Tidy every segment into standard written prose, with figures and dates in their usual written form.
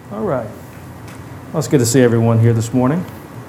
All right. Well, it's good to see everyone here this morning.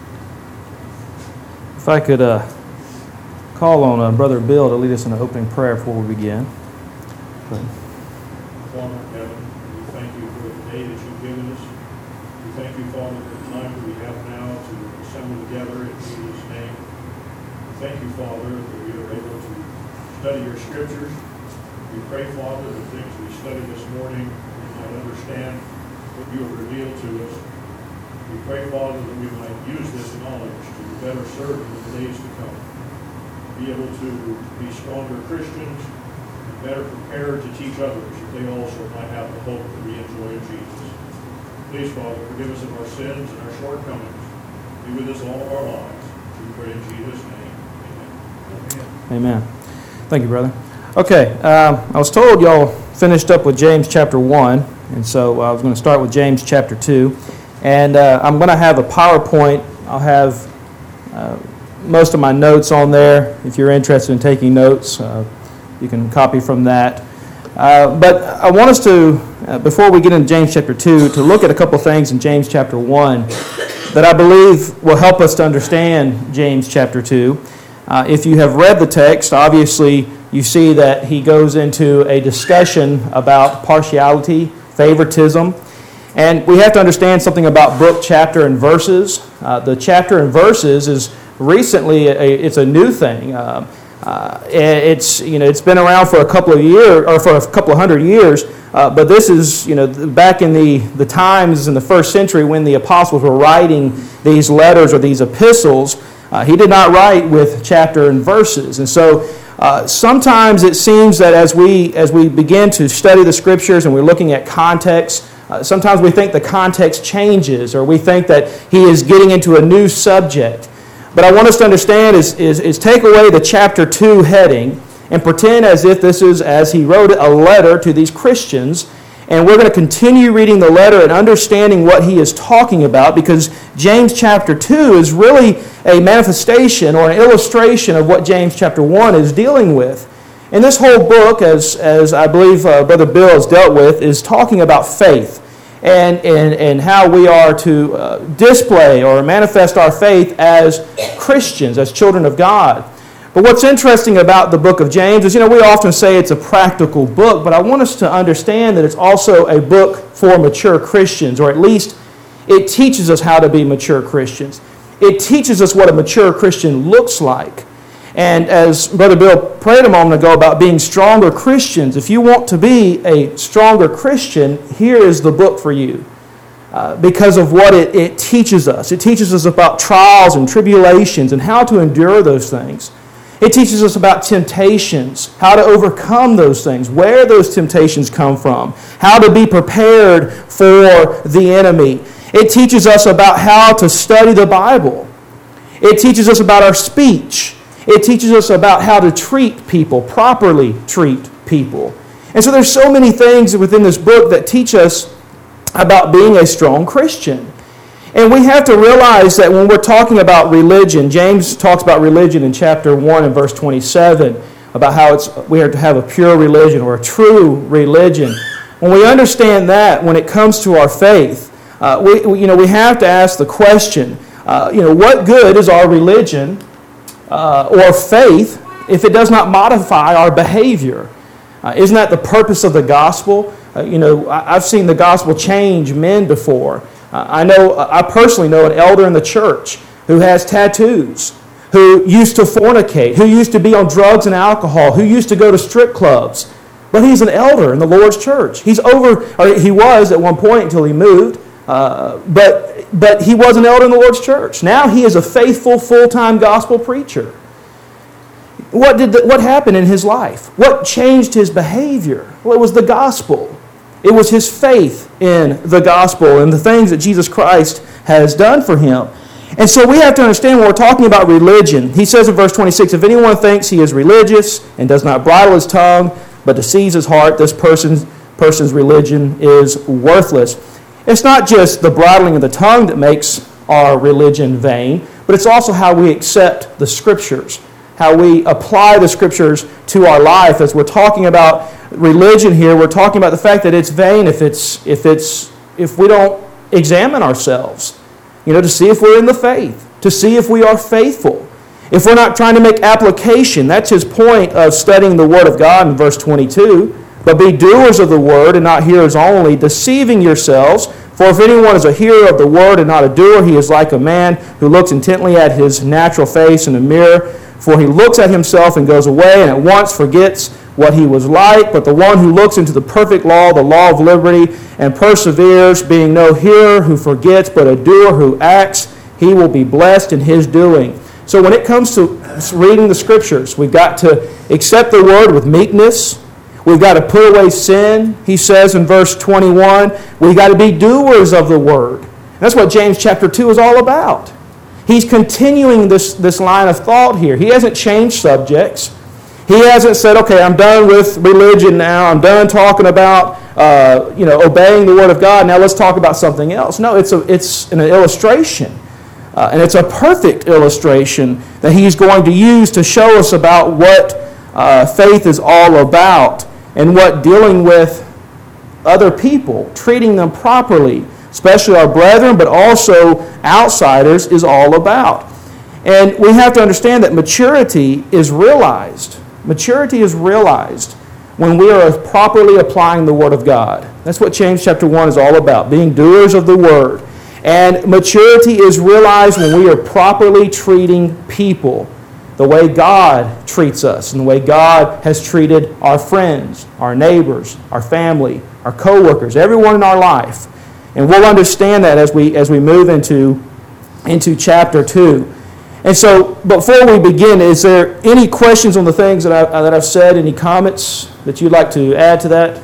If I could call on Brother Bill to lead us in an opening prayer before we begin. Father in heaven, we thank you for the day that you've given us. We thank you, Father, for the time that we have now to assemble together in Jesus' name. We thank you, Father, that we are able to study your scriptures. We pray, Father, the things we studied this morning, we might understand what you have revealed to us. We pray, Father, that we might use this knowledge to better serve in the days to come. Be able to be stronger Christians and better prepared to teach others that they also might have the hope that we enjoy in Jesus. Please, Father, forgive us of our sins and our shortcomings. Be with us all of our lives. We pray in Jesus' name. Amen. Amen. Thank you, brother. Okay, I was told y'all finished up with James chapter 1, and so I was going to start with James chapter 2. And I'm going to have a PowerPoint. I'll have most of my notes on there. If you're interested in taking notes, you can copy from that. But I want us to, before we get into James chapter 2, to look at a couple things in James chapter 1 that I believe will help us to understand James chapter 2. If you have read the text, obviously you see that he goes into a discussion about partiality, favoritism. And we have to understand something about book, chapter, and verses. The chapter and verses is recently it's a new thing. It's been around for a couple of years, or for a couple of hundred years. But this is back in the times in the first century when the apostles were writing these letters or these epistles. He did not write with chapter and verses, and so sometimes it seems that as we begin to study the scriptures and we're looking at context. Sometimes we think the context changes, or we think that he is getting into a new subject. But I want us to understand is take away the chapter 2 heading and pretend as if this is, as he wrote, a letter to these Christians. And we're going to continue reading the letter and understanding what he is talking about, because James chapter 2 is really a manifestation or an illustration of what James chapter 1 is dealing with. And this whole book, as I believe Brother Bill has dealt with, is talking about faith and how we are to display or manifest our faith as Christians, as children of God. But what's interesting about the book of James is, we often say it's a practical book, but I want us to understand that it's also a book for mature Christians, or at least it teaches us how to be mature Christians. It teaches us what a mature Christian looks like. And as Brother Bill prayed a moment ago about being stronger Christians, if you want to be a stronger Christian, here is the book for you. Because of what it teaches us. It teaches us about trials and tribulations and how to endure those things. It teaches us about temptations, how to overcome those things, where those temptations come from, how to be prepared for the enemy. It teaches us about how to study the Bible. It teaches us about our speech. It teaches us about how to treat people, properly treat people. And so there's so many things within this book that teach us about being a strong Christian. And we have to realize that when we're talking about religion, James talks about religion in chapter 1 and verse 27, about how we are to have a pure religion or a true religion. When we understand that, when it comes to our faith, we have to ask the question, what good is our religion or faith if it does not modify our behavior? Isn't that the purpose of the gospel? I've seen the gospel change men before. I personally know an elder in the church who has tattoos, who used to fornicate, who used to be on drugs and alcohol, who used to go to strip clubs. But he's an elder in the Lord's church. He was at one point until he moved, but he was an elder in the Lord's church. Now he is a faithful, full-time gospel preacher. What happened in his life? What changed his behavior? Well, it was the gospel. It was his faith in the gospel and the things that Jesus Christ has done for him. And so we have to understand when we're talking about religion. He says in verse 26, if anyone thinks he is religious and does not bridle his tongue, but deceives his heart, this person's religion is worthless. It's not just the bridling of the tongue that makes our religion vain, but it's also how we accept the Scriptures, how we apply the Scriptures to our life. As we're talking about religion here, we're talking about the fact that it's vain if we don't examine ourselves, to see if we're in the faith, to see if we are faithful. If we're not trying to make application, that's his point of studying the Word of God in verse 22. But be doers of the Word and not hearers only, deceiving yourselves. For if anyone is a hearer of the Word and not a doer, he is like a man who looks intently at his natural face in a mirror. For he looks at himself and goes away and at once forgets what he was like. But the one who looks into the perfect law, the law of liberty, and perseveres, being no hearer who forgets, but a doer who acts, he will be blessed in his doing. So when it comes to reading the Scriptures, we've got to accept the Word with meekness. We've got to put away sin. He says in verse 21, we've got to be doers of the Word. That's what James chapter 2 is all about. He's continuing this line of thought here. He hasn't changed subjects. He hasn't said, okay, I'm done with religion now. I'm done talking about obeying the Word of God. Now let's talk about something else. No, it's an illustration. And it's a perfect illustration that he's going to use to show us about what faith is all about and what dealing with other people, treating them properly, especially our brethren, but also outsiders, is all about. And we have to understand that maturity is realized. Maturity is realized when we are properly applying the Word of God. That's what James chapter 1 is all about, being doers of the Word. And maturity is realized when we are properly treating people the way God treats us and the way God has treated our friends, our neighbors, our family, our co-workers, everyone in our life. And we'll understand that as we move into chapter 2. And so, before we begin, is there any questions on the things that I've said? Any comments that you'd like to add to that?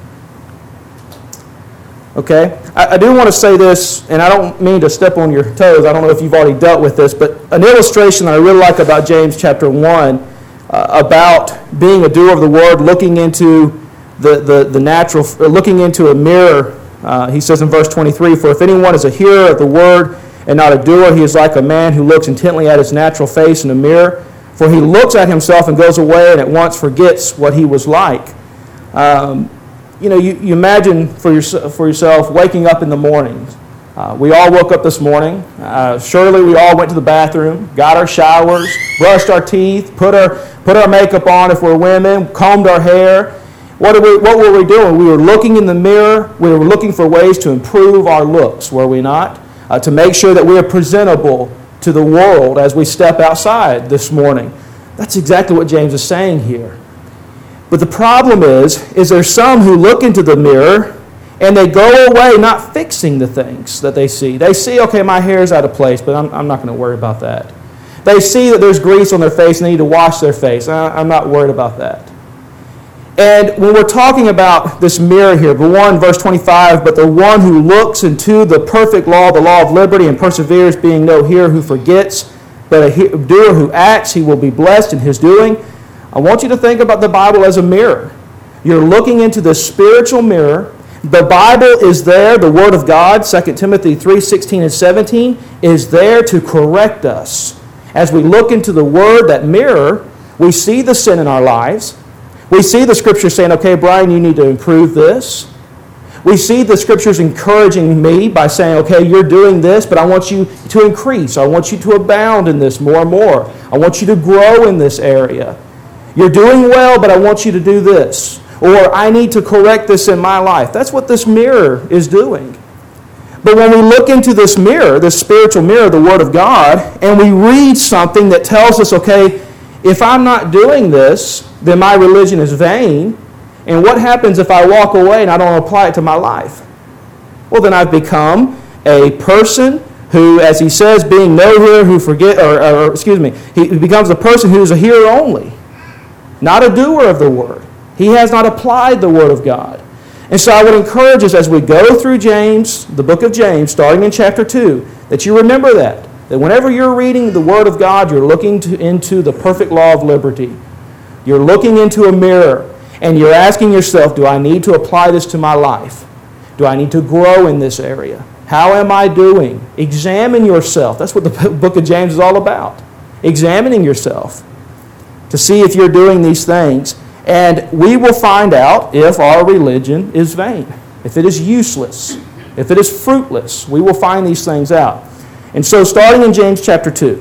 Okay. I do want to say this, and I don't mean to step on your toes. I don't know if you've already dealt with this, but an illustration that I really like about James chapter 1, about being a doer of the Word, looking into the natural, looking into a mirror. He says in verse 23, for if anyone is a hearer of the Word and not a doer, he is like a man who looks intently at his natural face in a mirror. For he looks at himself and goes away and at once forgets what he was like. You imagine for yourself waking up in the morning. We all woke up this morning. Surely we all went to the bathroom, got our showers, brushed our teeth, put our makeup on if we're women, combed our hair. What were we doing? We were looking in the mirror. We were looking for ways to improve our looks, were we not? To make sure that we are presentable to the world as we step outside this morning. That's exactly what James is saying here. But the problem is there's some who look into the mirror and they go away not fixing the things that they see. They see, okay, my hair's out of place, but I'm not going to worry about that. They see that there's grease on their face and they need to wash their face. I'm not worried about that. And when we're talking about this mirror here, the one, verse 25, but the one who looks into the perfect law, the law of liberty, and perseveres, being no hearer who forgets, but a doer who acts, he will be blessed in his doing. I want you to think about the Bible as a mirror. You're looking into the spiritual mirror. The Bible is there, the Word of God, 2 Timothy 3:16 and 17, is there to correct us. As we look into the Word, that mirror, we see the sin in our lives. We see the Scripture saying, okay, Brian, you need to improve this. We see the Scriptures encouraging me by saying, okay, you're doing this, but I want you to increase. I want you to abound in this more and more. I want you to grow in this area. You're doing well, but I want you to do this. Or I need to correct this in my life. That's what this mirror is doing. But when we look into this mirror, this spiritual mirror, the Word of God, and we read something that tells us, okay, if I'm not doing this, then my religion is vain. And what happens if I walk away and I don't apply it to my life? Well, then I've become a person who, as he says, being no hearer who he becomes a person who is a hearer only, not a doer of the Word. He has not applied the Word of God. And so I would encourage us as we go through James, the book of James, starting in chapter 2, that you remember that whenever you're reading the Word of God, you're looking into the perfect law of liberty. You're looking into a mirror, and you're asking yourself, do I need to apply this to my life? Do I need to grow in this area? How am I doing? Examine yourself. That's what the book of James is all about. Examining yourself to see if you're doing these things. And we will find out if our religion is vain, if it is useless, if it is fruitless, we will find these things out. And so starting in James chapter 2,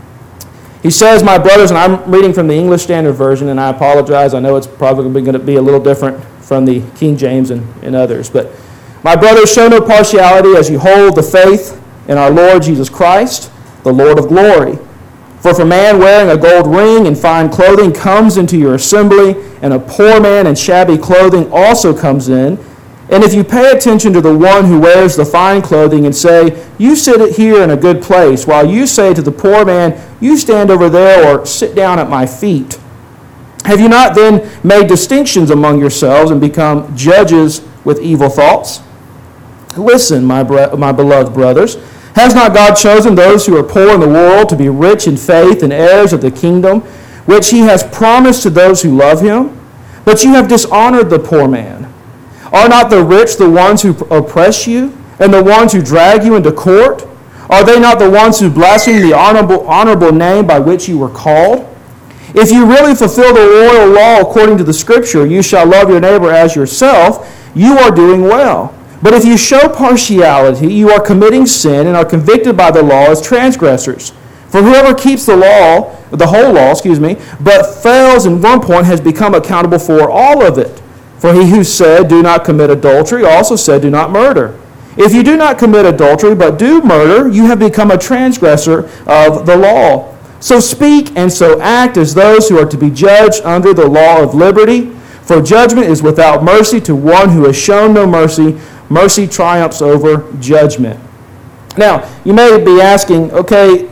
he says, my brothers, and I'm reading from the English Standard Version, and I apologize, I know it's probably going to be a little different from the King James and others, but my brothers, show no partiality as you hold the faith in our Lord Jesus Christ, the Lord of glory. For if a man wearing a gold ring and fine clothing comes into your assembly, and a poor man in shabby clothing also comes in, and if you pay attention to the one who wears the fine clothing and say, you sit here in a good place, while you say to the poor man, you stand over there or sit down at my feet, have you not then made distinctions among yourselves and become judges with evil thoughts? Listen, my beloved brothers, has not God chosen those who are poor in the world to be rich in faith and heirs of the kingdom, which he has promised to those who love him? But you have dishonored the poor man. Are not the rich the ones who oppress you, and the ones who drag you into court? Are they not the ones who blaspheme the honorable name by which you were called? If you really fulfill the royal law according to the Scripture, you shall love your neighbor as yourself, you are doing well. But if you show partiality, you are committing sin and are convicted by the law as transgressors. For whoever keeps the law, the whole law, but fails in one point has become accountable for all of it. For he who said, do not commit adultery, also said, do not murder. If you do not commit adultery, but do murder, you have become a transgressor of the law. So speak and so act as those who are to be judged under the law of liberty. For judgment is without mercy to one who has shown no mercy. Mercy triumphs over judgment. Now, you may be asking, okay,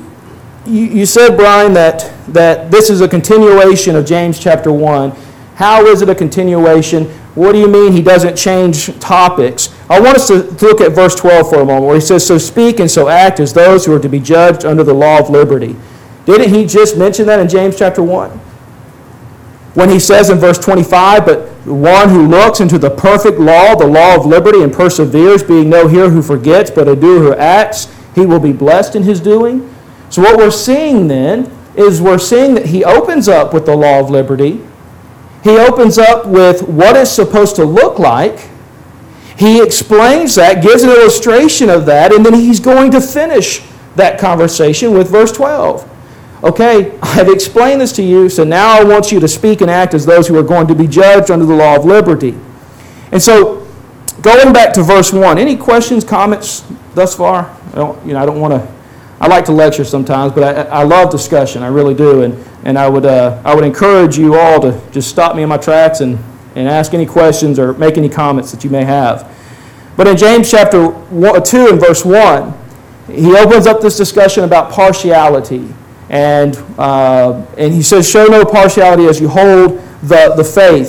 you said, Brian, that this is a continuation of James chapter 1. How is it a continuation? What do you mean he doesn't change topics? I want us to look at verse 12 for a moment, where he says, so speak and so act as those who are to be judged under the law of liberty. Didn't he just mention that in James chapter 1? When he says in verse 25, but one who looks into the perfect law, the law of liberty, and perseveres, being no hearer who forgets, but a doer who acts, he will be blessed in his doing. So what we're seeing then is we're seeing that he opens up with the law of liberty. He opens up with what it's supposed to look like. He explains that, gives an illustration of that, and then he's going to finish that conversation with verse 12. Okay, I've explained this to you, so now I want you to speak and act as those who are going to be judged under the law of liberty. And so, going back to verse 1, any questions, comments thus far? I don't want to. I like to lecture sometimes, but I love discussion. I really do, and I would encourage you all to just stop me in my tracks and ask any questions or make any comments that you may have. But in James chapter 2 and verse 1, he opens up this discussion about partiality. And he says, show no partiality as you hold the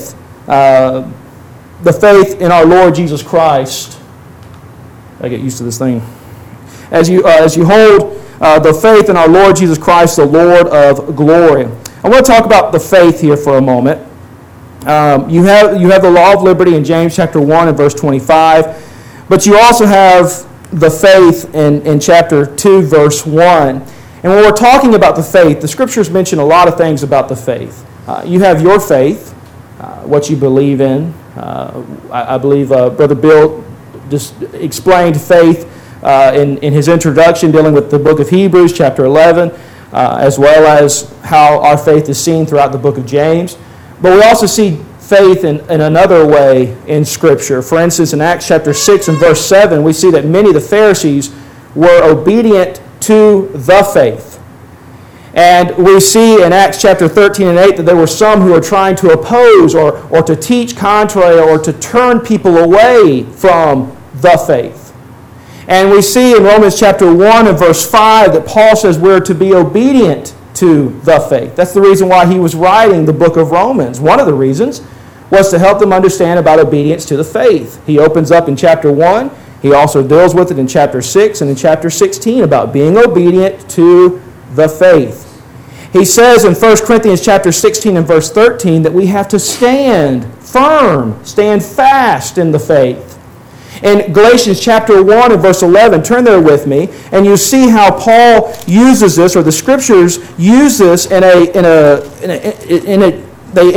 faith in our Lord Jesus Christ. I get used to this thing. As you hold the faith in our Lord Jesus Christ, the Lord of glory. I want to talk about the faith here for a moment. You have the law of liberty in James chapter 1 and verse 25, but you also have the faith in chapter 2 verse 1. And when we're talking about the faith, the Scriptures mention a lot of things about the faith. You have your faith, what you believe in. I believe Brother Bill just explained faith in his introduction dealing with the book of Hebrews, chapter 11, as well as how our faith is seen throughout the book of James. But we also see faith in another way in Scripture. For instance, in Acts chapter 6 and verse 7, we see that many of the Pharisees were obedient to the faith. And we see in Acts chapter 13 and 8 that there were some who were trying to oppose or to teach contrary or to turn people away from the faith. And we see in Romans chapter 1 and verse 5 that Paul says we're to be obedient to the faith. That's the reason why he was writing the book of Romans. One of the reasons was to help them understand about obedience to the faith. He opens up in chapter 1. He also deals with it in chapter 6 and in chapter 16 about being obedient to the faith. He says in 1 Corinthians chapter 16 and verse 13 that we have to stand firm, stand fast in the faith. In Galatians chapter 1 and verse 11, turn there with me, and you see how Paul uses this, or the Scriptures use this they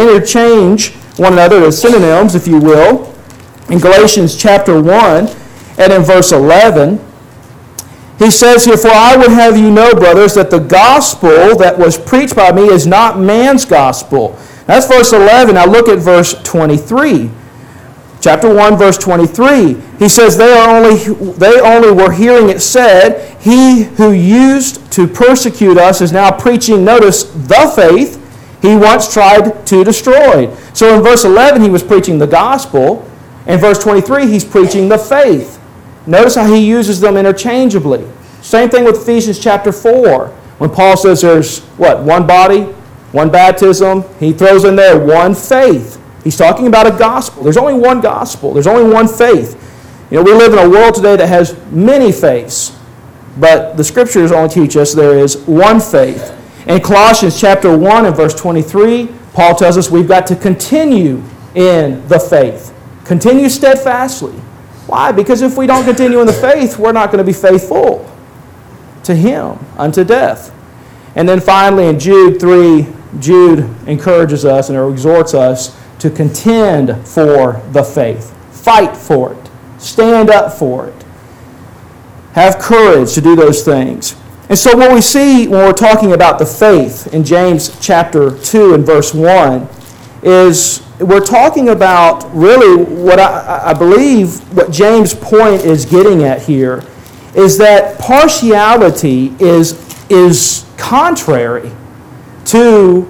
interchange one another as synonyms, if you will. In Galatians chapter 1, And in verse 11, he says here, "For I would have you know, brothers, that the gospel that was preached by me is not man's gospel." That's verse 11. Now look at verse 23. Chapter 1, verse 23. He says, they only were hearing it said, "He who used to persecute us is now preaching," notice, "the faith he once tried to destroy." So in verse 11, he was preaching the gospel. In verse 23, he's preaching the faith. Notice how he uses them interchangeably. Same thing with Ephesians chapter 4. When Paul says there's, one body, one baptism. He throws in there one faith. He's talking about a gospel. There's only one gospel. There's only one faith. We live in a world today that has many faiths. But the Scriptures only teach us there is one faith. In Colossians chapter 1 and verse 23, Paul tells us we've got to continue in the faith. Continue steadfastly. Why? Because if we don't continue in the faith, we're not going to be faithful to Him unto death. And then finally in Jude 3, Jude encourages us and exhorts us to contend for the faith. Fight for it. Stand up for it. Have courage to do those things. And so what we see when we're talking about the faith in James chapter 2 and verse 1 is we're talking about really what I believe what James' point is getting at here is that partiality is contrary to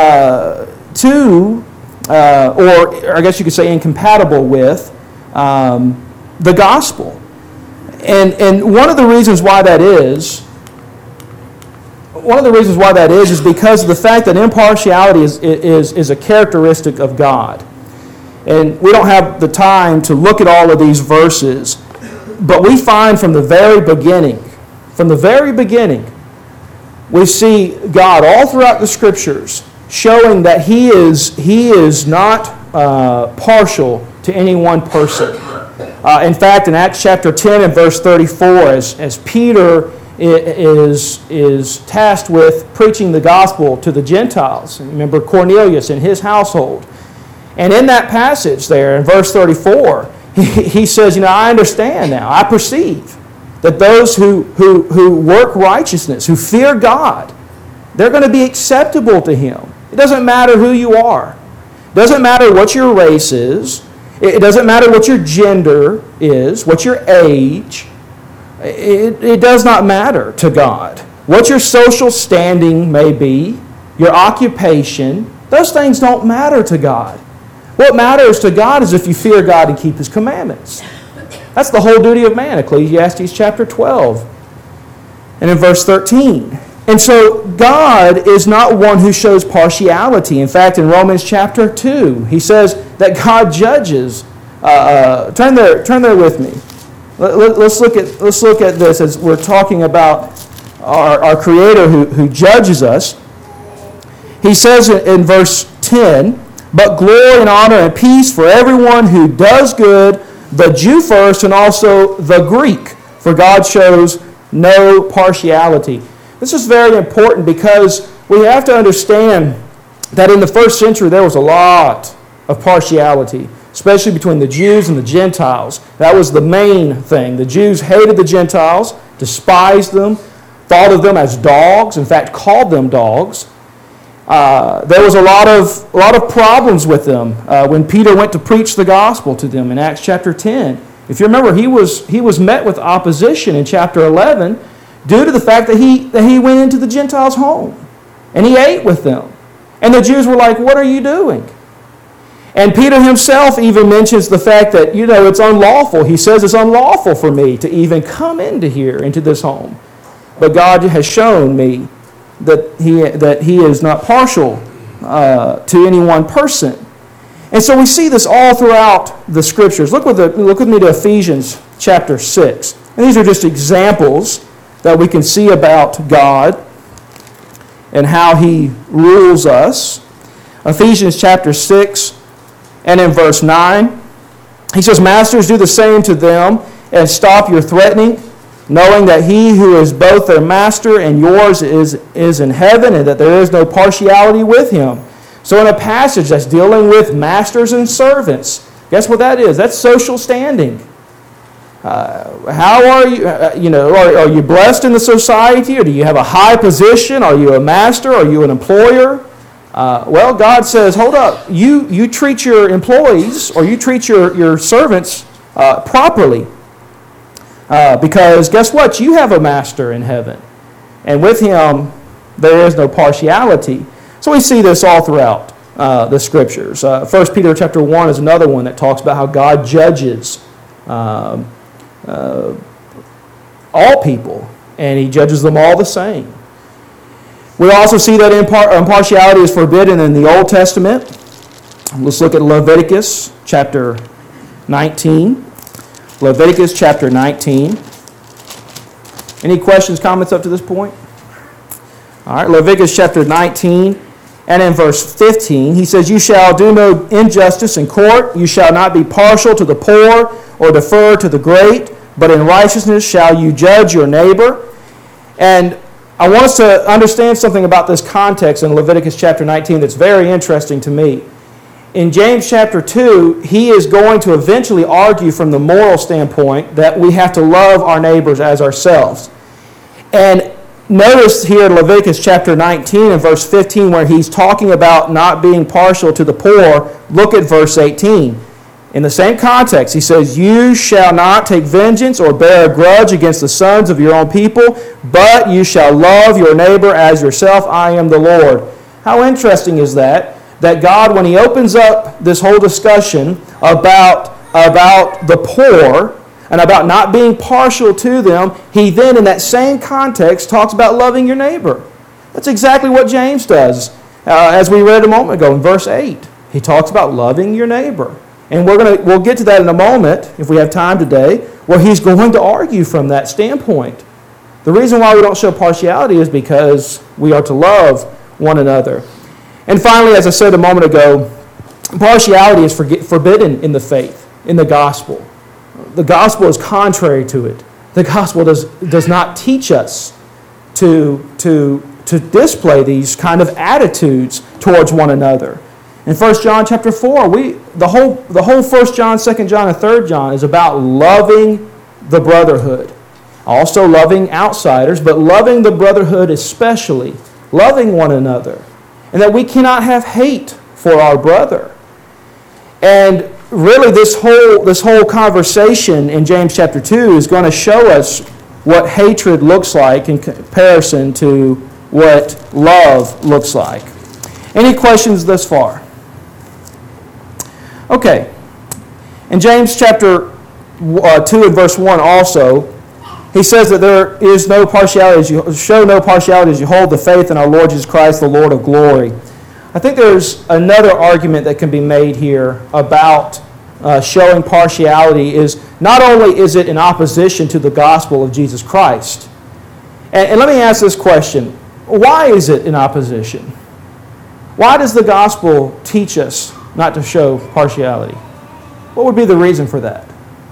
or I guess you could say incompatible with the gospel. And one of the reasons why that is because of the fact that impartiality is a characteristic of God. And we don't have the time to look at all of these verses, but we find from the very beginning, we see God all throughout the Scriptures showing that He is not partial to any one person. In fact, in Acts chapter 10 and verse 34, as Peter is tasked with preaching the gospel to the Gentiles. Remember Cornelius and his household. And in that passage there, in verse 34, he says, I understand now, I perceive that those who work righteousness, who fear God, they're going to be acceptable to Him. It doesn't matter who you are. It doesn't matter what your race is. It doesn't matter what your gender is, what your age. It does not matter to God. What your social standing may be, your occupation, those things don't matter to God. What matters to God is if you fear God and keep His commandments. That's the whole duty of man, Ecclesiastes chapter 12. And in verse 13. And so God is not one who shows partiality. In fact, in Romans chapter 2, he says that God judges. Turn there with me. Let's look at this as we're talking about our Creator who judges us. He says in verse 10, "But glory and honor and peace for everyone who does good, the Jew first and also the Greek, for God shows no partiality." This is very important because we have to understand that in the first century there was a lot of partiality, especially between the Jews and the Gentiles. That was the main thing. The Jews hated the Gentiles, despised them, thought of them as dogs, in fact called them dogs. There was a lot of problems with them when Peter went to preach the gospel to them in Acts chapter 10. If you remember, he was met with opposition in chapter 11 due to the fact that he went into the Gentiles' home and he ate with them. And the Jews were like, "What are you doing?" And Peter himself even mentions the fact that, it's unlawful. He says it's unlawful for me to even come into this home. But God has shown me that he is not partial to any one person. And so we see this all throughout the Scriptures. Look with me to Ephesians chapter 6. And these are just examples that we can see about God and how He rules us. Ephesians chapter 6 and in verse 9, he says, "Masters, do the same to them and stop your threatening, knowing that He who is both their master and yours is in heaven, and that there is no partiality with Him." So in a passage that's dealing with masters and servants, guess what that is? That's social standing. How are you? Are you blessed in the society, or do you have a high position? Are you a master? Are you an employer? Well, God says, hold up. You treat your employees or you treat your servants properly. Because guess what? You have a master in heaven. And with him, there is no partiality. So we see this all throughout the Scriptures. 1 Peter chapter 1 is another one that talks about how God judges all people, and he judges them all the same. We also see that impartiality is forbidden in the Old Testament. Let's look at Leviticus chapter 19. Leviticus chapter 19. Any questions, comments up to this point? All right, Leviticus chapter 19 and in verse 15, he says, "You shall do no injustice in court. You shall not be partial to the poor or defer to the great, but in righteousness shall you judge your neighbor." And I want us to understand something about this context in Leviticus chapter 19 that's very interesting to me. In James chapter 2, he is going to eventually argue from the moral standpoint that we have to love our neighbors as ourselves. And notice here in Leviticus chapter 19 and verse 15 where he's talking about not being partial to the poor, look at verse 18. In the same context, he says, "You shall not take vengeance or bear a grudge against the sons of your own people, but you shall love your neighbor as yourself. I am the Lord." How interesting is that? That God, when he opens up this whole discussion about the poor and about not being partial to them, he then in that same context talks about loving your neighbor. That's exactly what James does. As we read a moment ago in verse 8, he talks about loving your neighbor. And we'll get to that in a moment, if we have time today, where he's going to argue from that standpoint. The reason why we don't show partiality is because we are to love one another. And finally, as I said a moment ago, partiality is forbidden in the faith, in the gospel. The gospel is contrary to it. The gospel does not teach us to display these kind of attitudes towards one another. In 1 John chapter 4, the whole 1 John, 2 John, and 3 John is about loving the brotherhood. Also loving outsiders, but loving the brotherhood especially. Loving one another. And that we cannot have hate for our brother. And really this whole conversation in James chapter 2 is going to show us what hatred looks like in comparison to what love looks like. Any questions thus far? Okay. In James chapter 2 and verse 1 also, he says that there is no partiality, as you show no partiality as you hold the faith in our Lord Jesus Christ, the Lord of glory. I think there's another argument that can be made here about showing partiality is not only is it in opposition to the gospel of Jesus Christ. And let me ask this question. Why is it in opposition? Why does the gospel teach us not to show partiality? What would be the reason for that?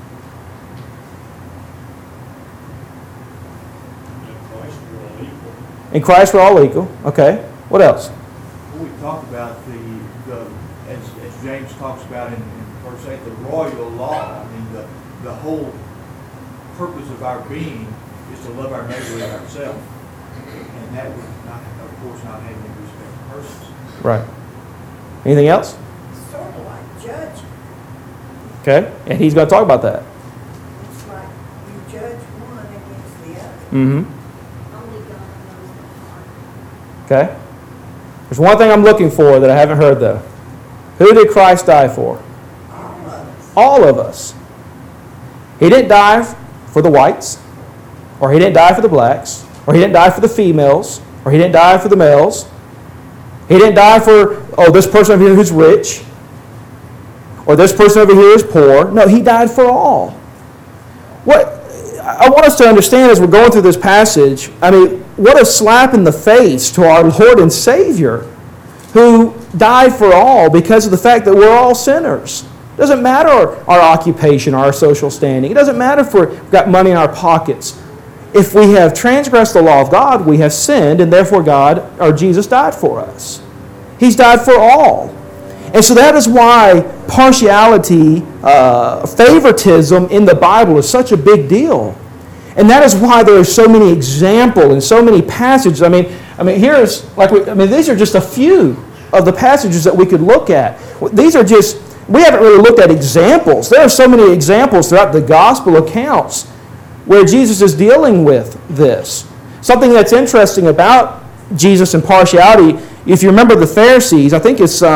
In Christ we're all equal. Okay. What else? We talk about as James talks about in verse 8, the royal law. I mean, the whole purpose of our being is to love our neighbor as ourselves. And that would not, of course, not have any respect for persons. Right. Anything else? Sort of like judgment. Okay. And he's going to talk about that. It's like you judge one against the other. Mm-hmm. Only God knows the heart. Okay. There's one thing I'm looking for that I haven't heard, though. Who did Christ die for? All of us. All of us. He didn't die for the whites, or he didn't die for the blacks, or he didn't die for the females, or he didn't die for the males. He didn't die for, this person over here who's rich, or this person over here is poor. No, he died for all. What I want us to understand as we're going through this passage, what a slap in the face to our Lord and Savior who died for all because of the fact that we're all sinners. It doesn't matter our occupation, our social standing. It doesn't matter if we've got money in our pockets. If we have transgressed the law of God, we have sinned, and therefore Jesus died for us. He's died for all. And so that is why partiality, favoritism in the Bible is such a big deal. And that is why there are so many examples and so many passages. I mean, these are just a few of the passages that we could look at. These are just, we haven't really looked at examples. There are so many examples throughout the gospel accounts where Jesus is dealing with this. Something that's interesting about Jesus and partiality, if you remember the Pharisees, I think it's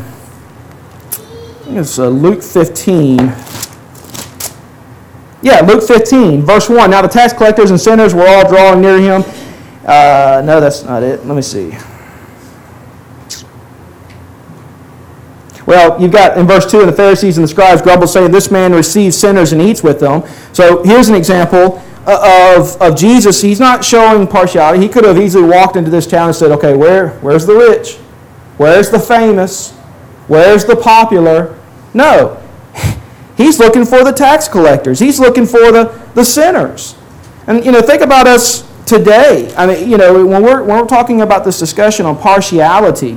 Luke 15. Yeah, Luke 15, verse 1. Now the tax collectors and sinners were all drawing near him. No, that's not it. Let me see. Well, you've got in verse 2, and the Pharisees and the scribes grumbled, saying, this man receives sinners and eats with them. So here's an example of Jesus. He's not showing partiality. He could have easily walked into this town and said, okay, where's the rich? Where's the famous? Where's the popular? No. He's looking for the tax collectors. He's looking for the sinners. And, think about us today. I mean, when we're talking about this discussion on partiality,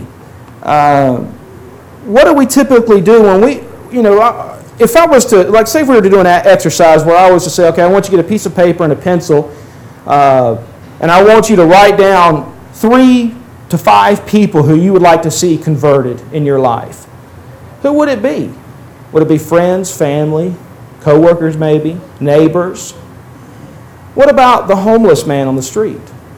what do we typically do when we, if I was to, like, say if we were to do an exercise where I was to say, okay, I want you to get a piece of paper and a pencil, and I want you to write down 3 to 5 people who you would like to see converted in your life. Who would it be? Would it be friends, family, co-workers maybe, neighbors? What about the homeless man on the street?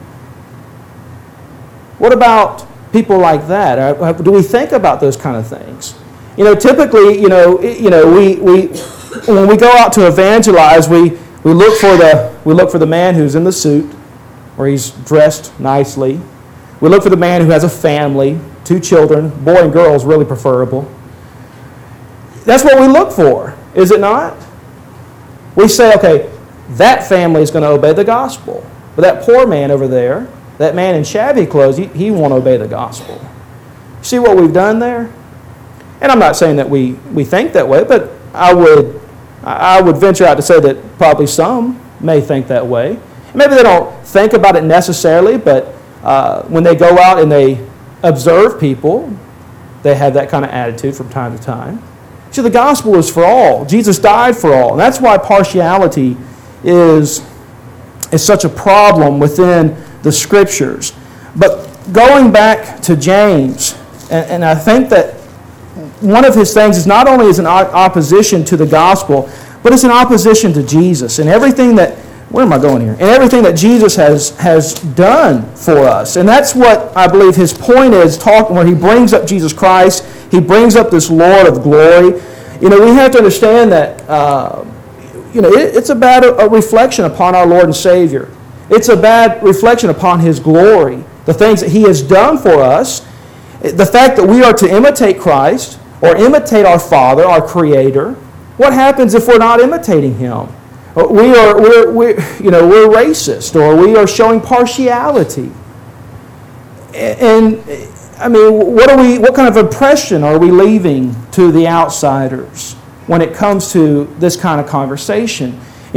What about people like that? Do we think about those kind of things? Typically, we when we go out to evangelize, we look for the man who's in the suit, or he's dressed nicely. We look for the man who has a family, 2 children, boy and girl is really preferable. That's what we look for, is it not? We say, okay, that family is going to obey the gospel. But that poor man over there, that man in shabby clothes, he won't obey the gospel. See what we've done there? And I'm not saying that we think that way, but I would venture out to say that probably some may think that way. Maybe they don't think about it necessarily, but when they go out and they observe people, they have that kind of attitude from time to time. See, the gospel is for all. Jesus died for all. And that's why partiality is such a problem within the Scriptures. But going back to James, and I think that one of his things is not only is an opposition to the gospel, but it's an opposition to Jesus and everything that, where am I going here? And everything that Jesus has done for us. And that's what I believe his point is, where he brings up Jesus Christ. He brings up this Lord of glory. We have to understand that, it's a bad reflection upon our Lord and Savior. It's a bad reflection upon his glory, the things that he has done for us, the fact that we are to imitate Christ or imitate our Father, our Creator. What happens if we're not imitating him? We're racist, or we are showing partiality. And I mean, what kind of impression are we leaving to the outsiders when it comes to this kind of conversation? We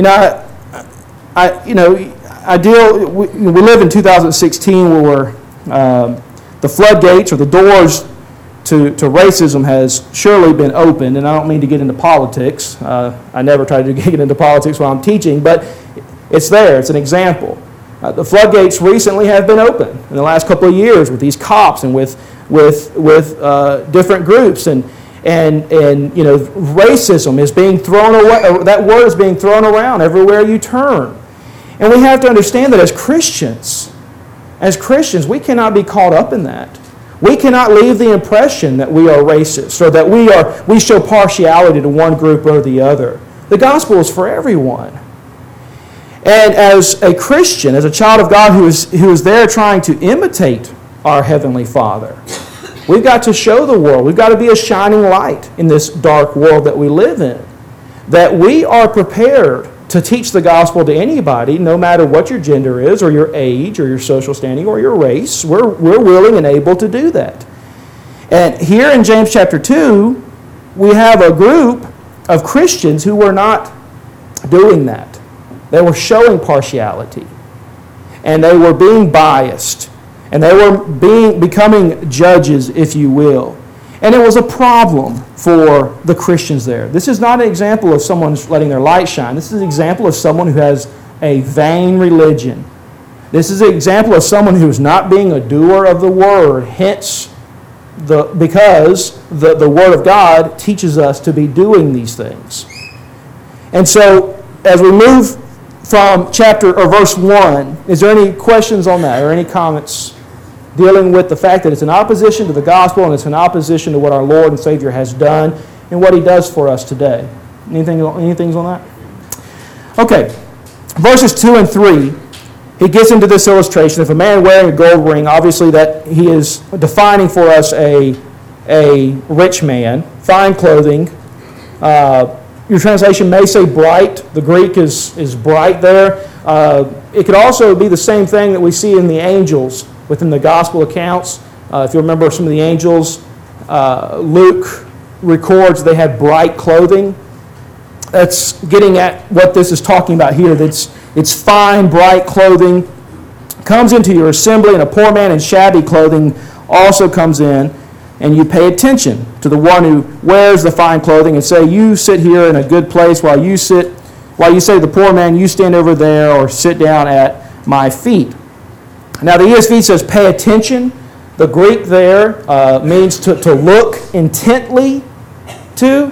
live in 2016 where the floodgates or the doors to racism has surely been opened, and I don't mean to get into politics. I never try to get into politics while I'm teaching, but it's there. It's an example. The floodgates recently have been opened in the last couple of years with these cops and with different groups, and racism is being thrown away. That word is being thrown around everywhere you turn, and we have to understand that as Christians, we cannot be caught up in that. We cannot leave the impression that we are racist or that we show partiality to one group or the other. The gospel is for everyone. And as a Christian, as a child of God who is there trying to imitate our Heavenly Father, we've got to show the world. We've got to be a shining light in this dark world that we live in. That we are prepared to teach the gospel to anybody, no matter what your gender is, or your age, or your social standing, or your race. We're willing and able to do that. And here in James chapter 2, we have a group of Christians who were not doing that. They were showing partiality. And they were being biased. And they were becoming judges, if you will. And it was a problem for the Christians there. This is not an example of someone letting their light shine. This is an example of someone who has a vain religion. This is an example of someone who is not being a doer of the word, hence because the Word of God teaches us to be doing these things. And so, as we move from verse 1, is there any questions on that or any comments dealing with the fact that it's in opposition to the gospel and it's in opposition to what our Lord and Savior has done and what He does for us today? Anything on that? Okay, verses 2 and 3. He gets into this illustration. If a man wearing a gold ring, obviously that he is defining for us a rich man, fine clothing. Your translation may say bright. The Greek is bright there. It could also be the same thing that we see in the angels within the gospel accounts. If you remember some of the angels, Luke records they had bright clothing. That's getting at what this is talking about here. It's fine, bright clothing. Comes into your assembly, and a poor man in shabby clothing also comes in, and you pay attention to the one who wears the fine clothing and say, you sit here in a good place while you say to the poor man, you stand over there or sit down at my feet. Now the ESV says pay attention. The Greek there means to look intently to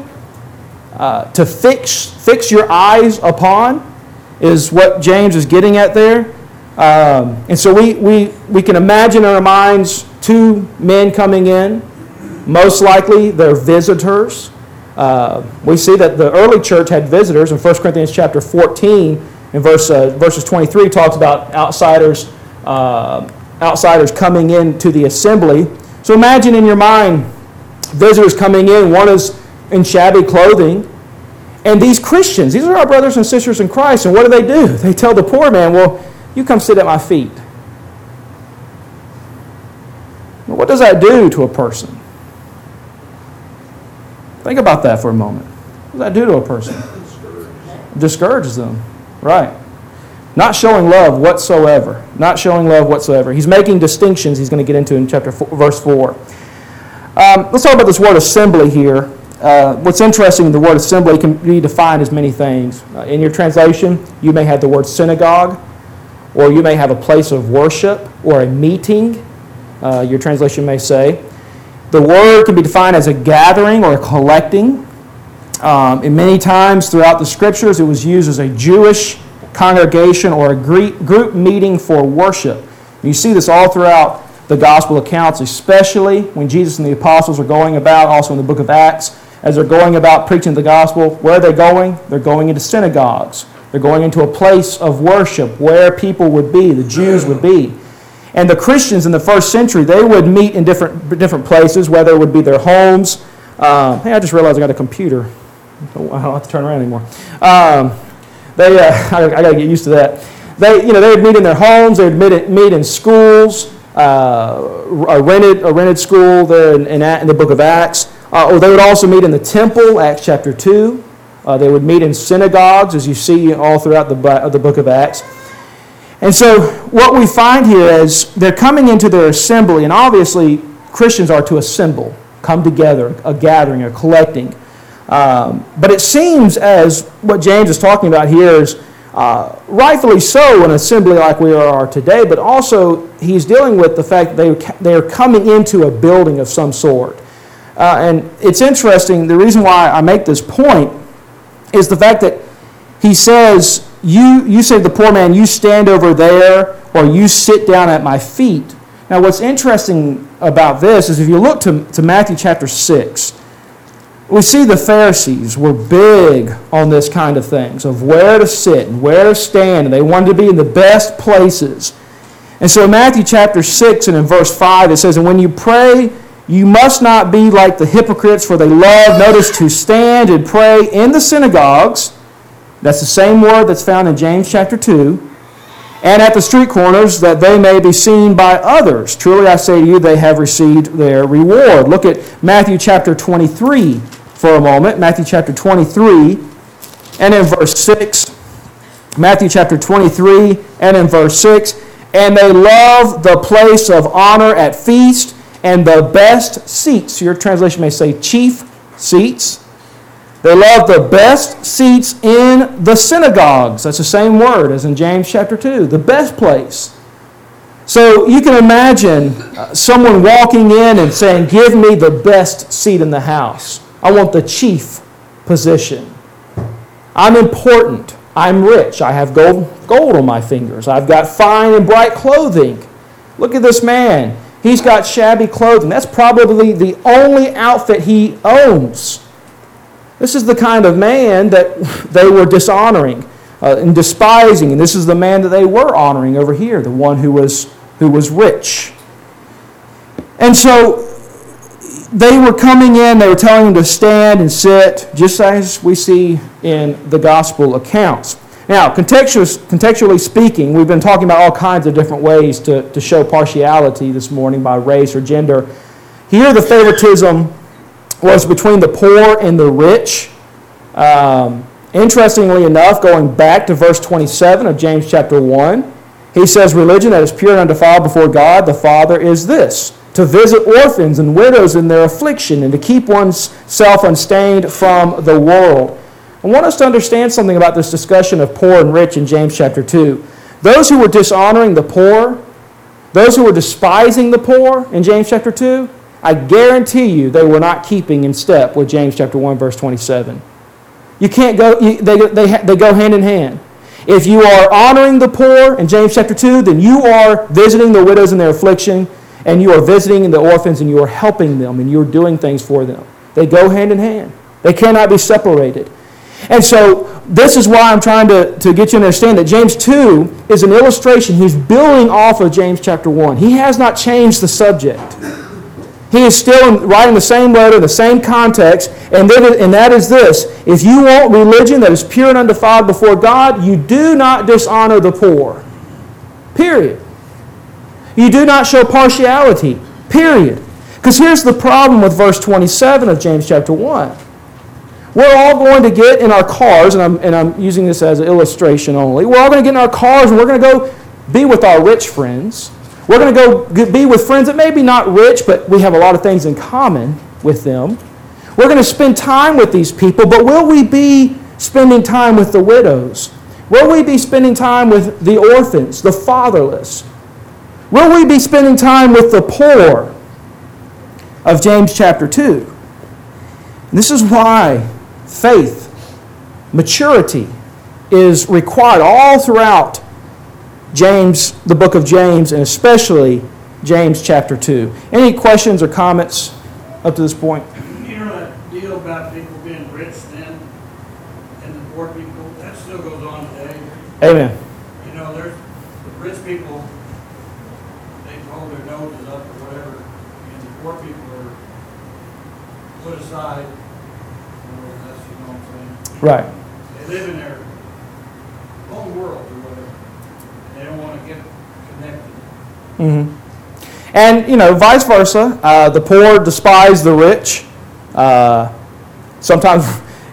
fix your eyes upon, is what James is getting at there. And so we can imagine in our minds two men coming in. Most likely they're visitors. We see that the early church had visitors. In 1 Corinthians chapter 14, in verses 23, talks about outsiders coming into the assembly. So imagine in your mind visitors coming in. One is in shabby clothing. And these Christians, these are our brothers and sisters in Christ, and what do? They tell the poor man, well, you come sit at my feet. Well, what does that do to a person? Think about that for a moment. What does that do to a person? Discourages them. Right. Not showing love whatsoever. Not showing love whatsoever. He's making distinctions he's going to get into in verse 4. Let's talk about this word assembly here. What's interesting, the word assembly can be defined as many things. In your translation, you may have the word synagogue, or you may have a place of worship, or a meeting, your translation may say. The word can be defined as a gathering or a collecting. And many times throughout the Scriptures, it was used as a Jewish congregation or a group meeting for worship. You see this all throughout the gospel accounts, especially when Jesus and the apostles are going about, also in the book of Acts, as they're going about preaching the gospel. Where are they going? They're going into synagogues. They're going into a place of worship where people would be, the Jews would be. And the Christians in the first century, they would meet in different places, whether it would be their homes. Hey, I just realized I got a computer. I don't have to turn around anymore. I got to get used to that. They would meet in their homes. They would meet in schools, a rented school there in the book of Acts. Or they would also meet in the temple, Acts chapter 2. They would meet in synagogues, as you see all throughout the book of Acts. And so what we find here is they're coming into their assembly, and obviously Christians are to assemble, come together, a gathering, a collecting. But it seems as what James is talking about here is rightfully so an assembly like we are today, but also he's dealing with the fact that they are coming into a building of some sort. And it's interesting, the reason why I make this point is the fact that he says, you say to the poor man, you stand over there, or you sit down at my feet. Now what's interesting about this is if you look to Matthew chapter 6, we see the Pharisees were big on this kind of things, of where to sit and where to stand, and they wanted to be in the best places. And so in Matthew chapter 6 and in verse 5 it says, and when you pray, you must not be like the hypocrites, for they love, notice, to stand and pray in the synagogues. That's the same word that's found in James chapter 2. And at the street corners, that they may be seen by others. Truly I say to you, they have received their reward. Look at Matthew chapter 23 for a moment. Matthew chapter 23 and in verse 6. Matthew chapter 23 and in verse 6. And they love the place of honor at feast and the best seats. Your translation may say chief seats. They love the best seats in the synagogues. That's the same word as in James chapter 2, the best place. So you can imagine someone walking in and saying, give me the best seat in the house. I want the chief position. I'm important. I'm rich. I have gold on my fingers. I've got fine and bright clothing. Look at this man. He's got shabby clothing. That's probably the only outfit he owns. This is the kind of man that they were dishonoring and despising. And this is the man that they were honoring over here, the one who was rich. And so they were coming in, they were telling him to stand and sit, just as we see in the gospel accounts. Now, contextually speaking, we've been talking about all kinds of different ways to show partiality this morning by race or gender. Here, the favoritism was between the poor and the rich. Interestingly enough, going back to verse 27 of James chapter 1, he says, religion that is pure and undefiled before God the Father is this, to visit orphans and widows in their affliction and to keep oneself unstained from the world. I want us to understand something about this discussion of poor and rich in James chapter 2. Those who were dishonoring the poor, those who were despising the poor in James chapter 2, I guarantee you they were not keeping in step with James chapter 1, verse 27. You can't go, they go hand in hand. If you are honoring the poor in James chapter 2, then you are visiting the widows in their affliction, and you are visiting the orphans, and you are helping them, and you are doing things for them. They go hand in hand. They cannot be separated. And so this is why I'm trying to get you to understand that James 2 is an illustration. He's building off of James chapter 1. He has not changed the subject. He is still writing the same letter, the same context, and that is this. If you want religion that is pure and undefiled before God, you do not dishonor the poor. Period. You do not show partiality. Period. Because here's the problem with verse 27 of James chapter 1. We're all going to get in our cars, and I'm using this as an illustration only. We're all going to get in our cars, and we're going to go be with our rich friends. We're going to go be with friends that maybe not rich, but we have a lot of things in common with them. We're going to spend time with these people, but will we be spending time with the widows? Will we be spending time with the orphans, the fatherless? Will we be spending time with the poor of James chapter 2? And this is why faith, maturity is required all throughout James, the book of James, and especially James chapter 2. Any questions or comments up to this point? You know that deal about people being rich then and the poor people, that still goes on today. Amen. You know, there's the rich people, they hold their noses up or whatever, and the poor people are put aside. That's, you know what I'm saying? Right. They live in their own world or whatever. They don't want to get connected. Mm-hmm. And, vice versa. The poor despise the rich. Sometimes,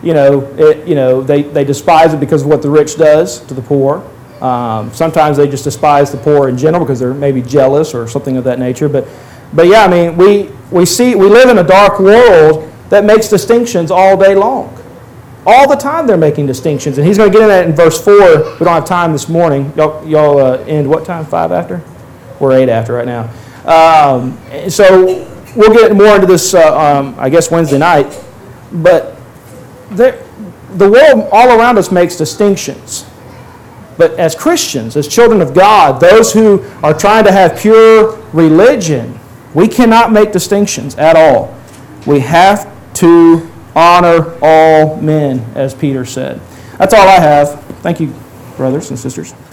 they despise it because of what the rich does to the poor. Sometimes they just despise the poor in general because they're maybe jealous or something of that nature. But yeah, I mean, we live in a dark world that makes distinctions all day long. All the time they're making distinctions. And he's going to get into that in verse 4. We don't have time this morning. Y'all end what time? 5 after? We're 8 after right now. So we'll get more into this, I guess, Wednesday night. But the world all around us makes distinctions. But as Christians, as children of God, those who are trying to have pure religion, we cannot make distinctions at all. We have to honor all men, as Peter said. That's all I have. Thank you, brothers and sisters.